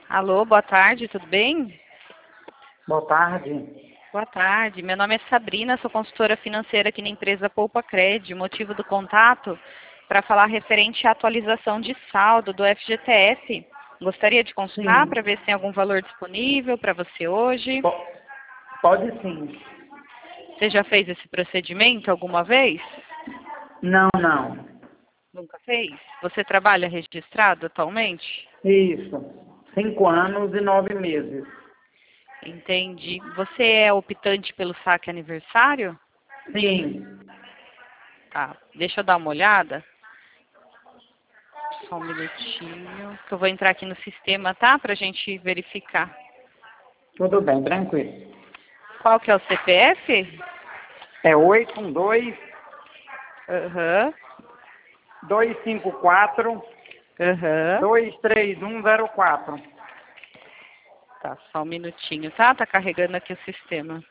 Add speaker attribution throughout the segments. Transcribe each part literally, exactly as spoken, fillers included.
Speaker 1: Alô, boa tarde, tudo bem?
Speaker 2: Boa tarde.
Speaker 1: Boa tarde, meu nome é Sabrina, sou consultora financeira aqui na empresa Poupa Cred. O motivo do contato para falar referente à atualização de saldo do F G T S. Gostaria de consultar
Speaker 2: Sim.
Speaker 1: para ver se tem algum valor disponível para você hoje.
Speaker 2: Po- Pode sim.
Speaker 1: Você já fez esse procedimento alguma vez?
Speaker 2: Não, não.
Speaker 1: Nunca fez? Você trabalha registrado atualmente?
Speaker 2: Isso. Cinco anos e nove meses.
Speaker 1: Entendi. Você é optante pelo saque aniversário?
Speaker 2: Sim.
Speaker 1: Tá, deixa eu dar uma olhada. Só um minutinho, que eu vou entrar aqui no sistema, tá? Pra gente verificar.
Speaker 2: Tudo bem, tranquilo.
Speaker 1: Qual que é o C P F?
Speaker 2: É oito um dois,
Speaker 1: Aham,
Speaker 2: dois cinco quatro,
Speaker 1: aham.
Speaker 2: dois três um zero quatro.
Speaker 1: Tá, só um minutinho, tá? Tá carregando aqui o sistema.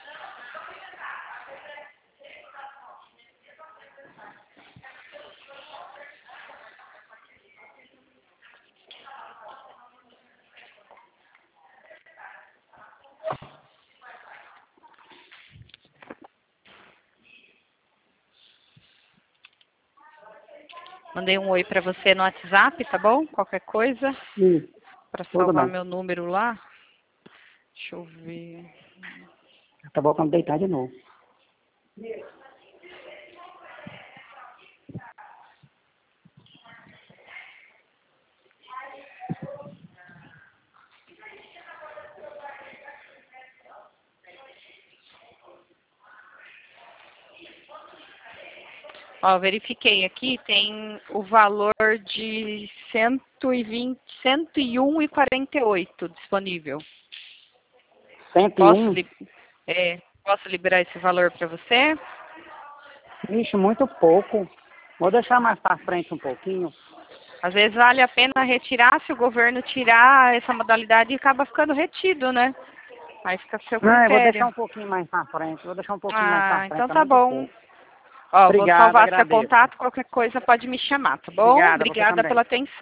Speaker 1: Mandei um oi pra você no WhatsApp, tá bom? Qualquer coisa,
Speaker 2: Isso.
Speaker 1: pra
Speaker 2: Tudo
Speaker 1: salvar
Speaker 2: bem.
Speaker 1: meu número lá. Deixa eu ver.
Speaker 2: Acabou quando deitar de novo.
Speaker 1: Ó, verifiquei aqui, tem o valor de cento e vinte, cento e um e quarenta e oito disponível.
Speaker 2: Cento e
Speaker 1: Posso,
Speaker 2: um.
Speaker 1: li é, posso liberar esse valor para você?
Speaker 2: Ixi, muito pouco. Vou deixar mais para frente um pouquinho.
Speaker 1: Às vezes vale a pena retirar, se o governo tirar essa modalidade acaba ficando retido, né? Aí fica a seu
Speaker 2: Não, eu vou deixar
Speaker 1: critério.
Speaker 2: um pouquinho mais para frente. Vou deixar um pouquinho mais para
Speaker 1: Ah,
Speaker 2: frente,
Speaker 1: então
Speaker 2: é
Speaker 1: tá
Speaker 2: muito
Speaker 1: bom.
Speaker 2: pouco.
Speaker 1: Ó, vou
Speaker 2: Obrigado,
Speaker 1: salvar seu
Speaker 2: agradeço.
Speaker 1: contato, qualquer coisa pode me chamar, tá bom?
Speaker 2: Obrigada, você
Speaker 1: Obrigada pela
Speaker 2: também.
Speaker 1: atenção.